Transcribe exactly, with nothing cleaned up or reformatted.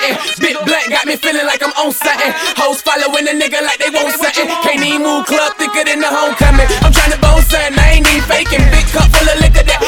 something. Big blunt got me feeling like I'm on something. Hoes following a nigga like they want something. Can't even move club thicker than the homecoming. I'm tryna bone something, I ain't even faking. Big cup full of liquor that